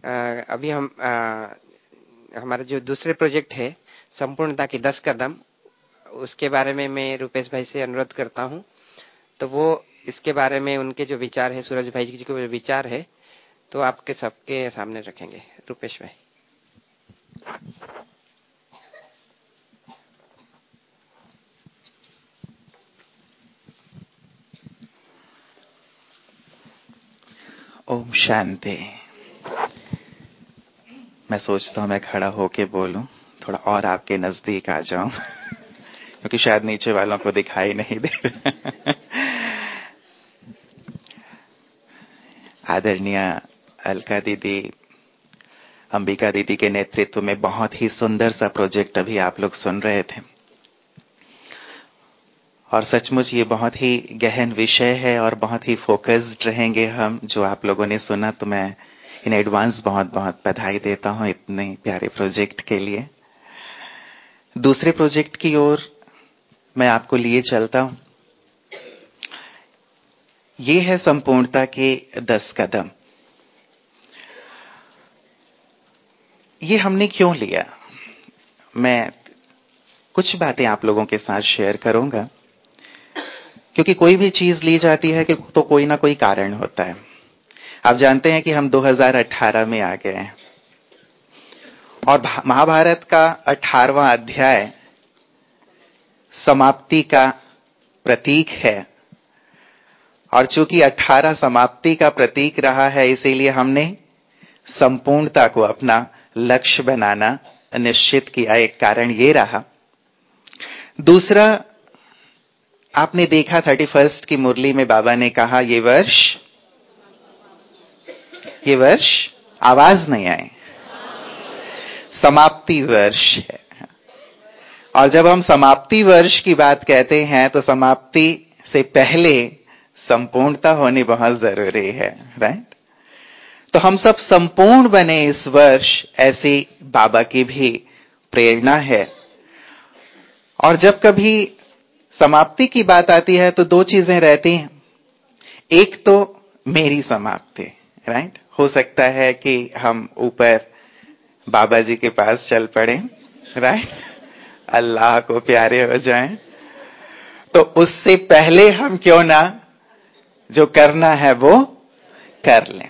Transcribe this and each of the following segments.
अभी हम हमारा जो दूसरे प्रोजेक्ट है संपूर्णता की 10 कदम, उसके बारे में मैं रुपेश भाई से अनुरोध करता हूं। तो वो इसके बारे में उनके जो विचार है, सूरज भाई जी के जो विचार है, तो आपके सबके सामने रखेंगे। रुपेश भाई। ओम शांति। मैं सोचता हूं मैं खड़ा होके बोलूं, थोड़ा और आपके नजदीक आ जाऊं क्योंकि शायद नीचे वालों को दिखाई नहीं दे रहा। आदरणीय अलका दीदी, अंबिका दीदी के नेतृत्व में बहुत ही सुंदर सा प्रोजेक्ट अभी आप लोग सुन रहे थे और सचमुच ये बहुत ही गहन विषय है और बहुत ही फोकस्ड रहेंगे हम। जो आप लोगों ने सुना तो मैं इन एडवांस बहुत बहुत बधाई देता हूं इतने प्यारे प्रोजेक्ट के लिए। दूसरे प्रोजेक्ट की ओर मैं आपको लिए चलता हूं। ये है संपूर्णता के 10 कदम। ये हमने क्यों लिया, मैं कुछ बातें आप लोगों के साथ शेयर करूंगा, क्योंकि कोई भी चीज ली जाती है कि तो कोई ना कोई कारण होता है। आप जानते हैं कि हम 2018 में आ गए हैं और महाभारत का 18वां अध्याय समाप्ति का प्रतीक है और चूंकि 18 समाप्ति का प्रतीक रहा है, इसीलिए हमने संपूर्णता को अपना लक्ष्य बनाना निश्चित किया। एक कारण ये रहा। दूसरा, आपने देखा 31 की मुरली में बाबा ने कहा ये वर्ष आवाज नहीं आए, समाप्ति वर्ष है। और जब हम समाप्ति वर्ष की बात कहते हैं तो समाप्ति से पहले संपूर्णता होनी बहुत जरूरी है, राइट? तो हम सब संपूर्ण बने इस वर्ष, ऐसी बाबा की भी प्रेरणा है। और जब कभी समाप्ति की बात आती है तो दो चीजें रहती हैं। एक तो मेरी समाप्ति, राइट? हो सकता है कि हम ऊपर बाबा जी के पास चल पड़े, राइट? अल्लाह को प्यारे हो जाएं। तो उससे पहले हम क्यों ना जो करना है वो कर लें।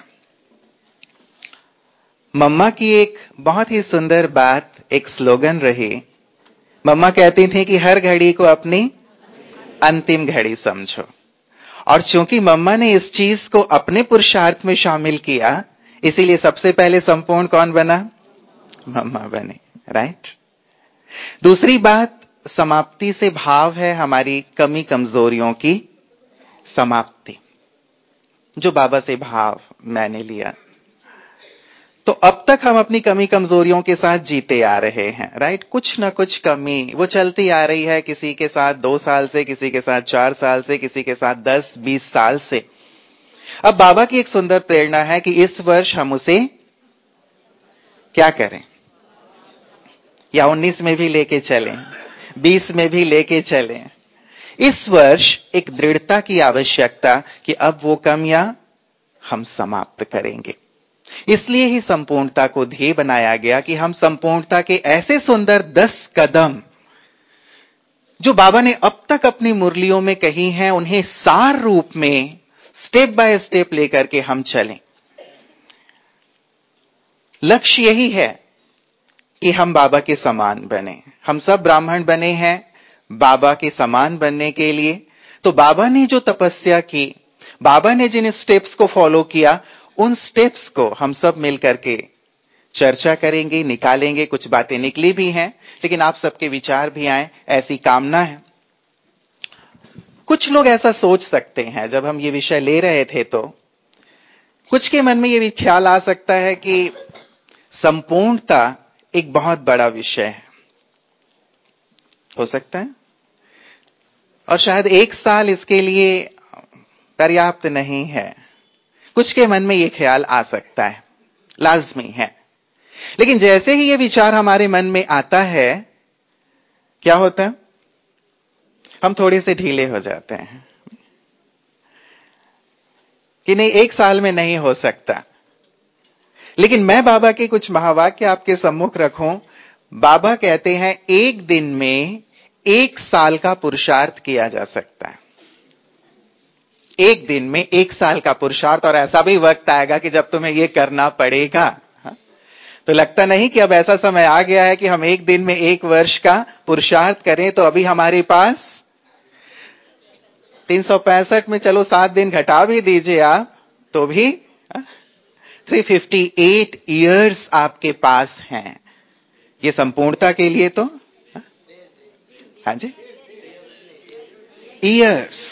मम्मा की एक बहुत ही सुंदर बात, एक स्लोगन रही। मम्मा कहती थी कि हर घड़ी को अपनी अंतिम घड़ी समझो। और चूंकि मम्मा ने इस चीज को अपने पुरुषार्थ में शामिल किया, इसीलिए सबसे पहले संपूर्ण कौन बना? मम्मा बने, राइट? दूसरी बात, समाप्ति से भाव है हमारी कमी कमजोरियों की समाप्ति। जो बाबा से भाव मैंने लिया, तो अब तक हम अपनी कमी कमजोरियों के साथ जीते आ रहे हैं, राइट? कुछ ना कुछ कमी वो चलती आ रही है, किसी के साथ 2 साल से, किसी के साथ 4 साल से, किसी के साथ 10-20 साल से। अब बाबा की एक सुंदर प्रेरणा है कि इस वर्ष हम उसे क्या करें, या 19 में भी लेके चलें, 20 में भी लेके चलें। इस वर्ष एक दृढ़ता की आवश्यकता कि अब वो कमियां हम समाप्त करेंगे। इसलिए ही संपूर्णता को ध्येय बनाया गया कि हम संपूर्णता के ऐसे सुंदर 10 कदम जो बाबा ने अब तक अपनी मुरलियों में कही हैं, उन्हें सार रूप में स्टेप बाय स्टेप लेकर के हम चलें। लक्ष्य यही है कि हम बाबा के समान बने। हम सब ब्राह्मण बने हैं बाबा के समान बनने के लिए। तो बाबा ने जो तपस्या की, बाबा ने जिन स्टेप्स को फॉलो किया, उन स्टेप्स को हम सब मिलकर के चर्चा करेंगे, निकालेंगे। कुछ बातें निकली भी हैं, लेकिन आप सबके विचार भी आए, ऐसी कामना है। कुछ लोग ऐसा सोच सकते हैं, जब हम ये विषय ले रहे थे तो कुछ के मन में ये भी ख्याल आ सकता है कि संपूर्णता एक बहुत बड़ा विषय है, हो सकता है, और शायद 1 साल इसके लिए पर्याप्त नहीं है। कुछ के मन में ये ख्याल आ सकता है, लाजमी है। लेकिन जैसे ही ये विचार हमारे मन में आता है, क्या होता है? हम थोड़े से ढीले हो जाते हैं कि नहीं, 1 साल में नहीं हो सकता। लेकिन मैं बाबा के कुछ महावाक्य आपके सम्मुख रखूं। बाबा कहते हैं एक दिन में 1 साल का पुरुषार्थ किया जा सकता है। एक दिन में 1 साल का पुरुषार्थ, और ऐसा भी वक्त आएगा कि जब तुम्हें यह करना पड़ेगा। तो लगता नहीं कि अब ऐसा समय आ गया है कि हम एक दिन में 1 वर्ष का पुरुषार्थ करें। तो अभी हमारे पास 365 में चलो 7 दिन घटा भी दीजिए आप, तो भी 358 इयर्स आपके पास हैं। ये संपूर्णता के लिए तो हाँ जी, इयर्स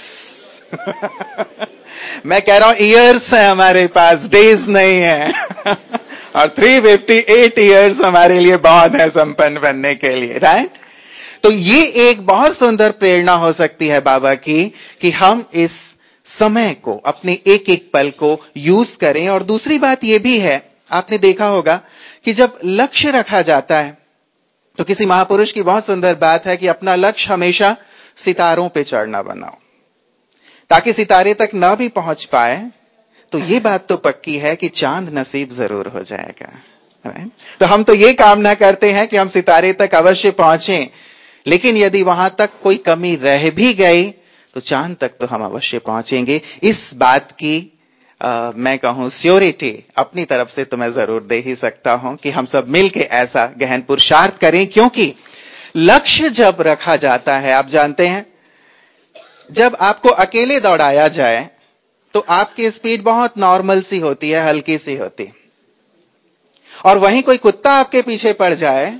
मैं कह रहा हूं इयर्स है हमारे पास, डेज नहीं है और 358 इयर्स हमारे लिए बहुत है संपन्न बनने के लिए, राइट। तो ये एक बहुत सुंदर प्रेरणा हो सकती है बाबा की कि हम इस समय को, अपने एक एक पल को यूज करें। और दूसरी बात यह भी है, आपने देखा होगा कि जब लक्ष्य रखा जाता है तो किसी महापुरुष की बहुत सुंदर बात है कि अपना लक्ष्य हमेशा सितारों पे चढ़ना बनाओ, ताकि सितारे तक ना भी पहुंच पाए तो ये बात तो पक्की है कि चांद नसीब जरूर हो जाएगा। तो हम तो ये कामना करते हैं कि हम सितारे तक अवश्य पहुंचें, लेकिन यदि वहां तक कोई कमी रह भी गई तो चांद तक तो हम अवश्य पहुंचेंगे। इस बात की मैं कहूं श्योरिटी अपनी तरफ से तो मैं जरूर दे ही सकता हूं कि हम सब मिलके ऐसा गहन पुरुषार्थ करें। क्योंकि लक्ष्य जब रखा जाता है, आप जानते हैं, जब आपको अकेले दौड़ाया जाए तो आपकी स्पीड बहुत नॉर्मल सी होती है, हल्की सी होती, और वहीं कोई कुत्ता आपके पीछे पड़ जाए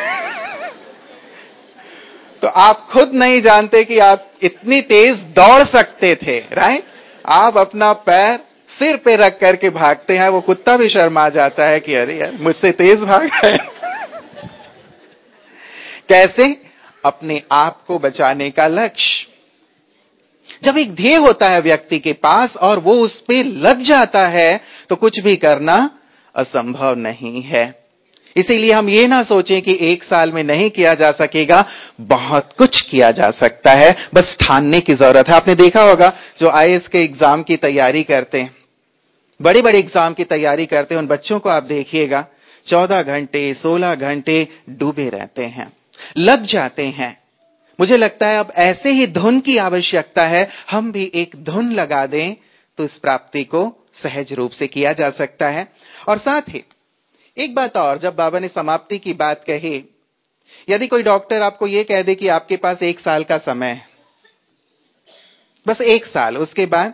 तो आप खुद नहीं जानते कि आप इतनी तेज दौड़ सकते थे, राइट। आप अपना पैर सिर पे रख करके भागते हैं, वो कुत्ता भी शर्मा जाता है कि अरे यार मुझसे तेज भाग है कैसे? अपने आप को बचाने का लक्ष्य। जब एक ध्येय होता है व्यक्ति के पास और वो उस पे लग जाता है तो कुछ भी करना असंभव नहीं है। इसीलिए हम ये ना सोचें कि 1 साल में नहीं किया जा सकेगा, बहुत कुछ किया जा सकता है, बस ठानने की जरूरत है। आपने देखा होगा जो आईएएस के एग्जाम की तैयारी करते हैं, बड़े बड़े एग्जाम की तैयारी करते हैं, उन बच्चों को आप देखिएगा 14 घंटे 16 घंटे डूबे रहते हैं, लग जाते हैं। मुझे लगता है अब ऐसे ही धुन की आवश्यकता है, हम भी एक धुन लगा दें तो इस प्राप्ति को सहज रूप से किया जा सकता है। और साथ ही एक बात और, जब बाबा ने समाप्ति की बात कही, यदि कोई डॉक्टर आपको यह कह दे कि आपके पास 1 साल का समय है, बस 1 साल, उसके बाद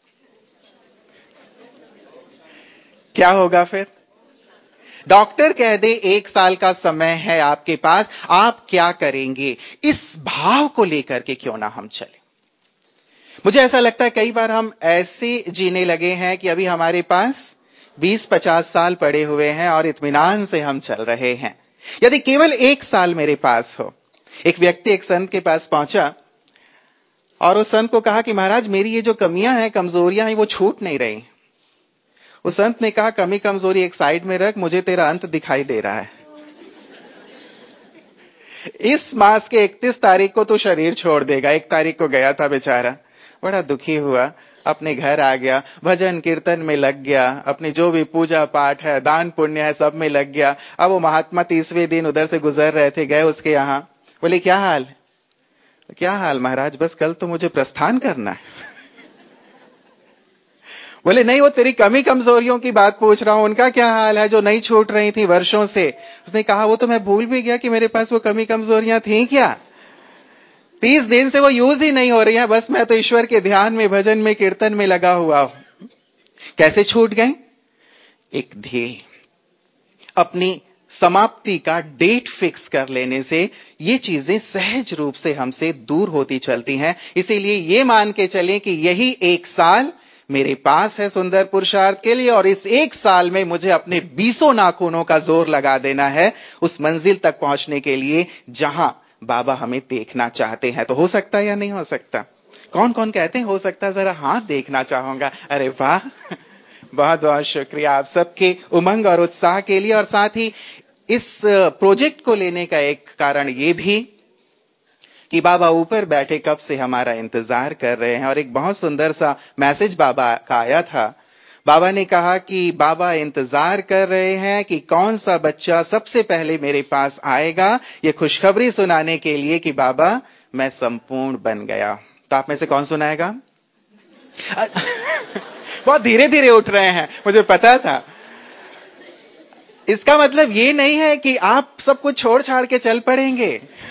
क्या होगा? फिर डॉक्टर कह दे 1 साल का समय है आपके पास, आप क्या करेंगे? इस भाव को लेकर के क्यों ना हम चले। मुझे ऐसा लगता है कई बार हम ऐसे जीने लगे हैं कि अभी हमारे पास 20-50 साल पड़े हुए हैं और इत्मीनान से हम चल रहे हैं। यदि केवल 1 साल मेरे पास हो। एक व्यक्ति एक संत के पास पहुंचा और उस संत को कहा कि महाराज मेरी ये जो कमियां हैं, कमजोरियां हैं, वो छूट नहीं रही। उस संत ने कहा कमी कमजोरी एक साइड में रख, मुझे तेरा अंत दिखाई दे रहा है। इस मास के 31 तारीख को तू शरीर छोड़ देगा। 1 तारीख को गया था बेचारा, बड़ा दुखी हुआ, अपने घर आ गया, भजन कीर्तन में लग गया, अपनी जो भी पूजा पाठ है, दान पुण्य है, सब में लग गया। अब वो महात्मा 30वें दिन उधर से गुजर रहे थे, गए उसके यहां, बोले क्या हाल? क्या हाल महाराज? बस कल तो मुझे प्रस्थान करना है। बोले नहीं, वो तेरी कमी कमजोरियों की बात पूछ रहा हूं, उनका क्या हाल है जो नहीं छूट रही थी वर्षों से। उसने कहा वो तो मैं भूल भी गया कि मेरे पास वो कमी कमजोरियां थी क्या। 30 दिन से वो यूज ही नहीं हो रही है, बस मैं तो ईश्वर के ध्यान में, भजन में, कीर्तन में लगा हुआ हूं। कैसे छूट गए? एक ध्येय, अपनी समाप्ति का डेट फिक्स कर लेने से ये चीजें सहज रूप से हमसे दूर होती चलती हैं। इसीलिए ये मान के चलें कि यही 1 साल मेरे पास है सुंदर पुरुषार्थ के लिए, और इस 1 साल में मुझे अपने 20 नाखूनों का जोर लगा देना है उस मंजिल तक पहुंचने के लिए जहां बाबा हमें देखना चाहते हैं। तो हो सकता है या नहीं हो सकता? कौन कौन कहते हैं हो सकता है? जरा हाथ देखना चाहूंगा। अरे वाह, बहुत बहुत शुक्रिया आप सबके उमंग और उत्साह के लिए। और साथ ही इस प्रोजेक्ट को लेने का एक कारण ये भी कि बाबा ऊपर बैठे कब से हमारा इंतजार कर रहे हैं, और एक बहुत सुंदर सा मैसेज बाबा का आया था। बाबा ने कहा कि बाबा इंतजार कर रहे हैं कि कौन सा बच्चा सबसे पहले मेरे पास आएगा ये खुशखबरी सुनाने के लिए कि बाबा मैं संपूर्ण बन गया। तो आप में से कौन सुनाएगा? बहुत धीरे धीरे उठ रहे हैं, मुझे पता था। इसका मतलब ये नहीं है कि आप सब कुछ छोड़ छाड़ के चल पड़ेंगे।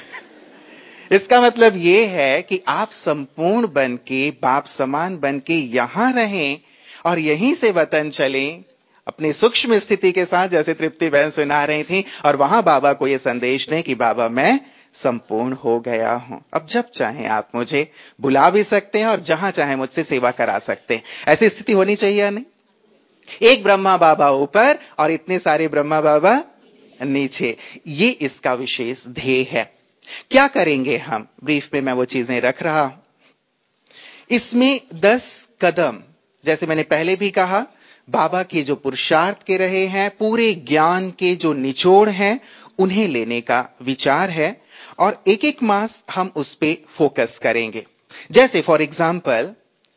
इसका मतलब ये है कि आप संपूर्ण बन के, बाप समान बन के यहां रहें और यहीं से वतन चलें अपनी सूक्ष्म स्थिति के साथ, जैसे तृप्ति बहन सुना रही थी, और वहां बाबा को यह संदेश दें कि बाबा मैं संपूर्ण हो गया हूं। अब जब चाहें आप मुझे बुला भी सकते हैं और जहां चाहें मुझसे सेवा करा सकते हैं। ऐसी स्थिति होनी चाहिए या नहीं? एक ब्रह्मा बाबा ऊपर और इतने सारे ब्रह्मा बाबा नीचे, ये इसका विशेष ध्येय है। क्या करेंगे हम? ब्रीफ में मैं वो चीजें रख रहा हूं। इसमें 10 कदम, जैसे मैंने पहले भी कहा, बाबा के जो पुरुषार्थ के रहे हैं, पूरे ज्ञान के जो निचोड़ हैं, उन्हें लेने का विचार है और एक एक मास हम उस पे फोकस करेंगे। जैसे फॉर एग्जाम्पल,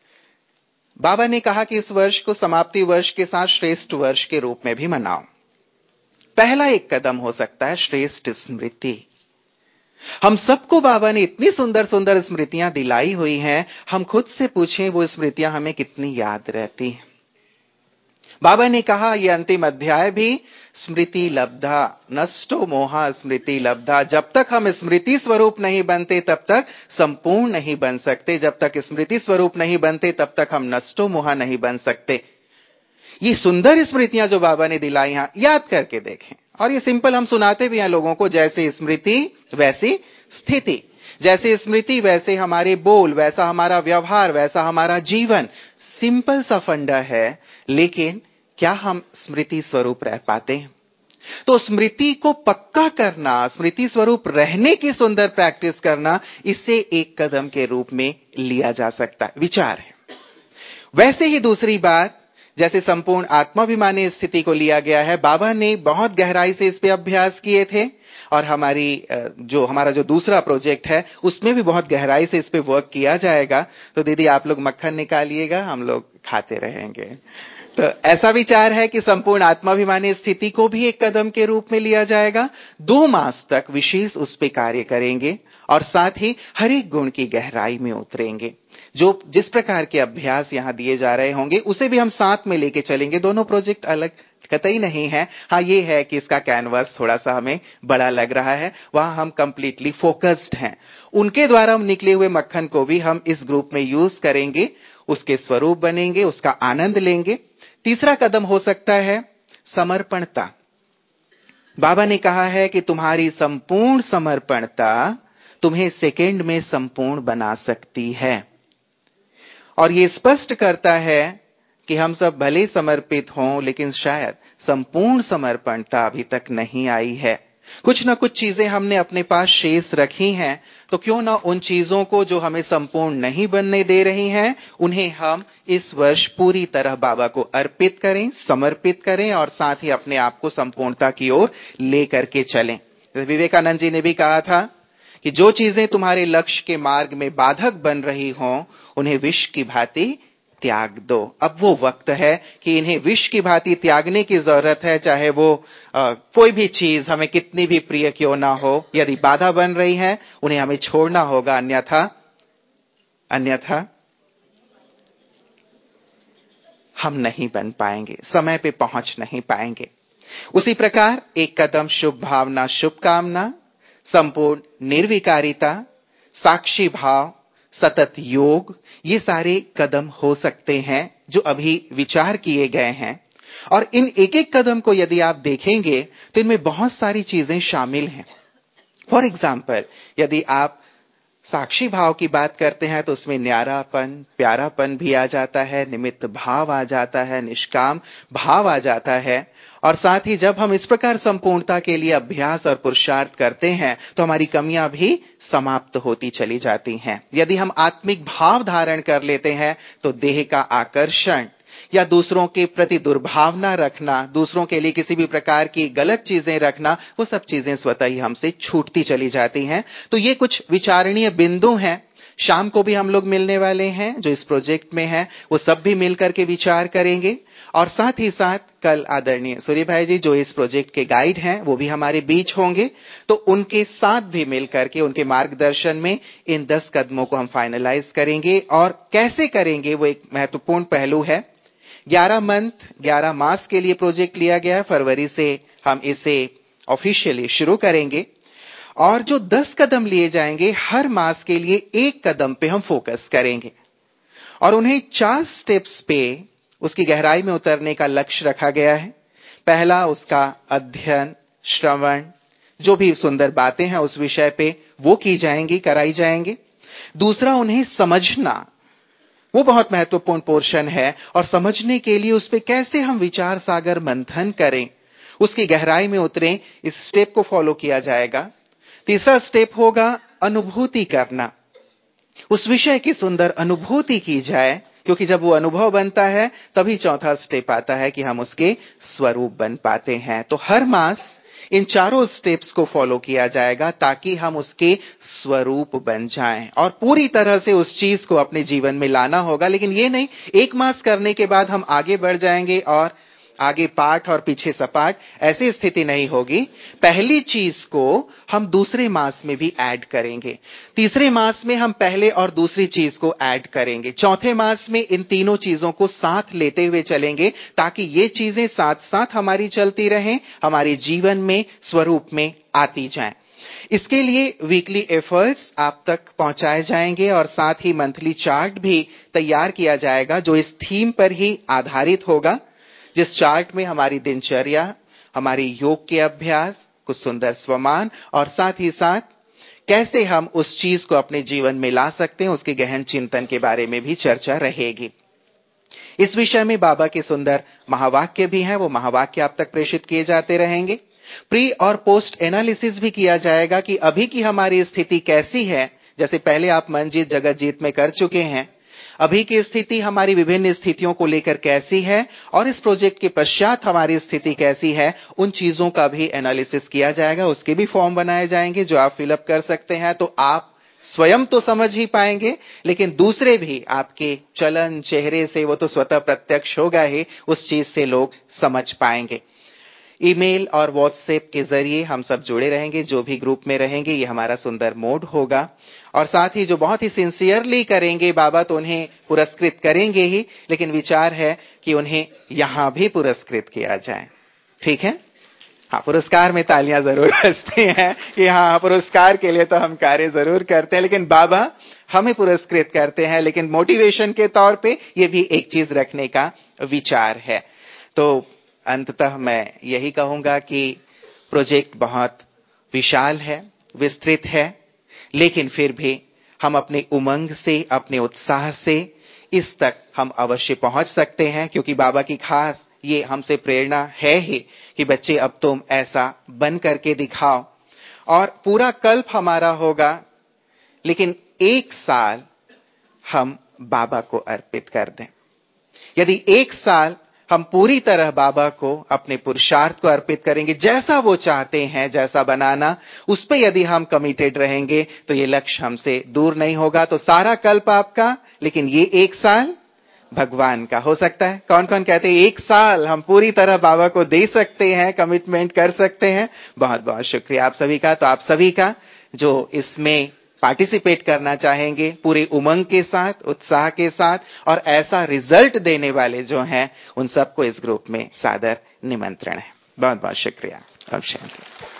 बाबा ने कहा कि इस वर्ष को समाप्ति वर्ष के साथ श्रेष्ठ वर्ष के रूप में भी मनाओ। पहला एक कदम हो सकता है श्रेष्ठ स्मृति। हम सबको बाबा ने इतनी सुंदर सुंदर स्मृतियां दिलाई हुई हैं, हम खुद से पूछें वो स्मृतियां हमें कितनी याद रहती हैं। बाबा ने कहा यह अंतिम अध्याय भी स्मृति लब्धा नष्टो मोहा स्मृति लब्धा। जब तक हम स्मृति स्वरूप नहीं बनते तब तक संपूर्ण नहीं बन सकते। जब तक स्मृति स्वरूप नहीं बनते तब तक हम नष्टो मोहा नहीं बन सकते। ये सुंदर स्मृतियां जो बाबा ने दिलाई हैं, याद करके देखें। और ये सिंपल हम सुनाते भी हैं लोगों को, जैसे स्मृति वैसी स्थिति, जैसे स्मृति वैसे हमारे बोल, वैसा हमारा व्यवहार, वैसा हमारा जीवन। सिंपल सा फंडा है, लेकिन क्या हम स्मृति स्वरूप रह पाते हैं? तो स्मृति को पक्का करना, स्मृति स्वरूप रहने की सुंदर प्रैक्टिस करना, इसे एक कदम के रूप में लिया जा सकता है, विचार है। वैसे ही दूसरी बात, जैसे संपूर्ण आत्माभिमानी स्थिति को लिया गया है, बाबा ने बहुत गहराई से इस पे अभ्यास किए थे और हमारा जो दूसरा प्रोजेक्ट है उसमें भी बहुत गहराई से इस पे वर्क किया जाएगा। तो दीदी आप लोग मक्खन निकालिएगा, हम लोग खाते रहेंगे। तो ऐसा विचार है कि संपूर्ण आत्माभिमानी स्थिति को भी एक कदम के रूप में लिया जाएगा। 2 मास तक विशेष उस पे कार्य करेंगे और साथ ही हर एक गुण की गहराई में उतरेंगे। जिस प्रकार के अभ्यास यहां दिए जा रहे होंगे उसे भी हम साथ में लेके चलेंगे। दोनों प्रोजेक्ट अलग कतई नहीं है। हाँ, ये है कि इसका कैनवास थोड़ा सा हमें बड़ा लग रहा है, वहां हम कंप्लीटली फोकस्ड हैं। उनके द्वारा हम निकले हुए मक्खन को भी हम इस ग्रुप में यूज करेंगे, उसके स्वरूप बनेंगे, उसका आनंद लेंगे। तीसरा कदम हो सकता है समर्पणता। बाबा ने कहा है कि तुम्हारी संपूर्ण समर्पणता तुम्हें सेकंड में संपूर्ण बना सकती है। और ये स्पष्ट करता है कि हम सब भले समर्पित हों, लेकिन शायद संपूर्ण समर्पणता अभी तक नहीं आई है। कुछ ना कुछ चीजें हमने अपने पास शेष रखी हैं, तो क्यों ना उन चीजों को जो हमें संपूर्ण नहीं बनने दे रही हैं, उन्हें हम इस वर्ष पूरी तरह बाबा को अर्पित करें, समर्पित करें और साथ ही अपने आप को संपूर्णता की ओर लेकर के चलें। विवेकानंद जी ने भी कहा था कि जो चीजें तुम्हारे लक्ष्य के मार्ग में बाधक बन रही हों, उन्हें विष की भांति त्याग दो। अब वो वक्त है कि इन्हें विष की भांति त्यागने की जरूरत है। चाहे वो कोई भी चीज हमें कितनी भी प्रिय क्यों ना हो, यदि बाधा बन रही है उन्हें हमें छोड़ना होगा, अन्यथा हम नहीं बन पाएंगे, समय पे पहुंच नहीं पाएंगे। उसी प्रकार एक कदम शुभ भावना, शुभकामना, संपूर्ण निर्विकारिता, साक्षी भाव, सतत योग, ये सारे कदम हो सकते हैं जो अभी विचार किए गए हैं। और इन एक एक कदम को यदि आप देखेंगे तो इनमें बहुत सारी चीजें शामिल हैं। फॉर एग्जाम्पल, यदि आप साक्षी भाव की बात करते हैं तो उसमें न्यारापन, प्यारापन भी आ जाता है, निमित्त भाव आ जाता है, निष्काम भाव आ जाता है। और साथ ही जब हम इस प्रकार संपूर्णता के लिए अभ्यास और पुरुषार्थ करते हैं तो हमारी कमियां भी समाप्त होती चली जाती हैं। यदि हम आत्मिक भाव धारण कर लेते हैं तो देह का आकर्षण या दूसरों के प्रति दुर्भावना रखना, दूसरों के लिए किसी भी प्रकार की गलत चीजें रखना, वो सब चीजें स्वतः ही हमसे छूटती चली जाती हैं। तो ये कुछ विचारणीय बिंदु हैं शाम को भी हम लोग मिलने वाले हैं जो इस प्रोजेक्ट में है, वो सब भी मिलकर के विचार करेंगे। और साथ ही साथ कल आदरणीय सूर्य भाई जी जो इस प्रोजेक्ट के गाइड हैं वो भी हमारे बीच होंगे, तो उनके साथ भी मिलकर के उनके मार्गदर्शन में इन 10 कदमों को हम फाइनलाइज करेंगे। और कैसे करेंगे वो एक महत्वपूर्ण पहलू है। 11 मास के लिए प्रोजेक्ट लिया गया है, फरवरी से हम इसे ऑफिशियली शुरू करेंगे। और जो 10 कदम लिए जाएंगे, हर मास के लिए एक कदम पे हम फोकस करेंगे और उन्हें 4 स्टेप्स पे उसकी गहराई में उतरने का लक्ष्य रखा गया है। पहला उसका अध्ययन, श्रवण, जो भी सुंदर बातें हैं उस विषय पे वो की जाएंगी, कराई जाएंगे। दूसरा उन्हें समझना, वो बहुत महत्वपूर्ण पोर्शन है और समझने के लिए उस पे कैसे हम विचार सागर मंथन करें, उसकी गहराई में उतरें, इस स्टेप को फॉलो किया जाएगा। तीसरा स्टेप होगा अनुभूति करना, उस विषय की सुंदर अनुभूति की जाए, क्योंकि जब वो अनुभव बनता है तभी चौथा स्टेप आता है कि हम उसके स्वरूप बन पाते हैं। तो हर मास इन चारों स्टेप्स को फॉलो किया जाएगा ताकि हम उसके स्वरूप बन जाएं और पूरी तरह से उस चीज को अपने जीवन में लाना होगा। लेकिन ये नहीं एक मास करने के बाद हम आगे बढ़ जाएंगे और आगे पाठ और पीछे सपाट, ऐसी स्थिति नहीं होगी। पहली चीज को हम दूसरे मास में भी ऐड करेंगे, तीसरे मास में हम पहले और दूसरी चीज को ऐड करेंगे, चौथे मास में इन तीनों चीजों को साथ लेते हुए चलेंगे ताकि ये चीजें साथ साथ हमारी चलती रहें, हमारे जीवन में स्वरूप में आती जाएं। इसके लिए वीकली एफर्ट्स आप तक पहुंचाए जाएंगे और साथ ही मंथली चार्ट भी तैयार किया जाएगा जो इस थीम पर ही आधारित होगा, जिस चार्ट में हमारी दिनचर्या, हमारी योग के अभ्यास, कुछ सुंदर स्वमान और साथ ही साथ कैसे हम उस चीज को अपने जीवन में ला सकते हैं उसके गहन चिंतन के बारे में भी चर्चा रहेगी। इस विषय में बाबा के सुंदर महावाक्य भी हैं, वो महावाक्य आप तक प्रेषित किए जाते रहेंगे। प्री और पोस्ट एनालिसिस भी किया जाएगा कि अभी की हमारी स्थिति कैसी है, जैसे पहले आप मन जीत जगत जीत में कर चुके हैं, अभी की स्थिति हमारी विभिन्न स्थितियों को लेकर कैसी है और इस प्रोजेक्ट के पश्चात हमारी स्थिति कैसी है, उन चीजों का भी एनालिसिस किया जाएगा। उसके भी फॉर्म बनाए जाएंगे जो आप फिलअप कर सकते हैं, तो आप स्वयं तो समझ ही पाएंगे लेकिन दूसरे भी आपके चलन चेहरे से, वो तो स्वतः प्रत्यक्ष होगा ही, उस चीज से लोग समझ पाएंगे। ईमेल और व्हाट्सएप के जरिए हम सब जुड़े रहेंगे, जो भी ग्रुप में रहेंगे, ये हमारा सुंदर मोड होगा। और साथ ही जो बहुत ही सिंसियरली करेंगे बाबा तो उन्हें पुरस्कृत करेंगे ही, लेकिन विचार है कि उन्हें यहां भी पुरस्कृत किया जाए। ठीक है? हाँ, पुरस्कार में तालियां जरूर बजती हैं कि हाँ, पुरस्कार के लिए तो हम कार्य जरूर करते हैं, लेकिन बाबा हमें पुरस्कृत करते हैं, लेकिन मोटिवेशन के तौर पे ये भी एक चीज रखने का विचार है। तो अंततः मैं यही कहूंगा कि प्रोजेक्ट बहुत विशाल है, विस्तृत है, लेकिन फिर भी हम अपने उमंग से, अपने उत्साह से इस तक हम अवश्य पहुंच सकते हैं, क्योंकि बाबा की खास ये हमसे प्रेरणा है ही कि बच्चे अब तुम ऐसा बन करके दिखाओ। और पूरा कल्प हमारा होगा, लेकिन 1 साल हम बाबा को अर्पित कर दें। यदि 1 साल हम पूरी तरह बाबा को अपने पुरुषार्थ को अर्पित करेंगे, जैसा वो चाहते हैं जैसा बनाना, उस पे यदि हम कमिटेड रहेंगे तो ये लक्ष्य हमसे दूर नहीं होगा। तो सारा कल्प आपका, लेकिन ये 1 साल भगवान का हो सकता है। कौन कौन कहते हैं 1 साल हम पूरी तरह बाबा को दे सकते हैं, कमिटमेंट कर सकते हैं? बहुत बहुत शुक्रिया आप सभी का। तो आप सभी का जो इसमें पार्टिसिपेट करना चाहेंगे, पूरे उमंग के साथ, उत्साह के साथ और ऐसा रिजल्ट देने वाले जो हैं, उन सबको इस ग्रुप में सादर निमंत्रण है। बहुत बहुत शुक्रिया। अब शांति।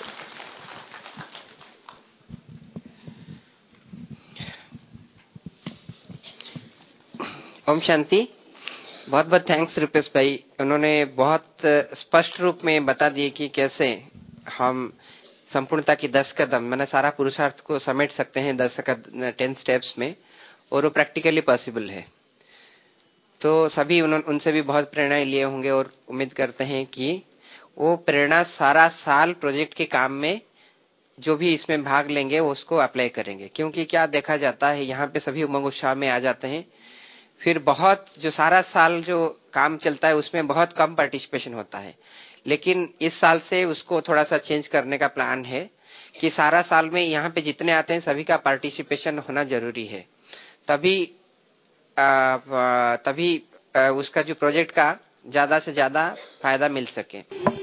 ओम शांति। बहुत बहुत थैंक्स रुपेश भाई, उन्होंने बहुत स्पष्ट रूप में बता दिए कि कैसे हम संपूर्णता की 10 कदम, मैंने सारा पुरुषार्थ को समेट सकते हैं 10 स्टेप्स में, और वो प्रैक्टिकली पॉसिबल है। तो सभी उनसे भी बहुत प्रेरणा लिए होंगे और उम्मीद करते हैं कि वो प्रेरणा सारा साल प्रोजेक्ट के काम में जो भी इसमें भाग लेंगे वो उसको अप्लाई करेंगे। क्योंकि क्या देखा जाता है, यहाँ पे सभी उमंग उत्साह में आ जाते हैं, फिर बहुत जो सारा साल जो काम चलता है उसमें बहुत कम पार्टिसिपेशन होता है। लेकिन इस साल से उसको थोड़ा सा चेंज करने का प्लान है कि सारा साल में यहाँ पे जितने आते हैं सभी का पार्टिसिपेशन होना जरूरी है। तभी उसका जो प्रोजेक्ट का ज्यादा से ज्यादा फायदा मिल सके।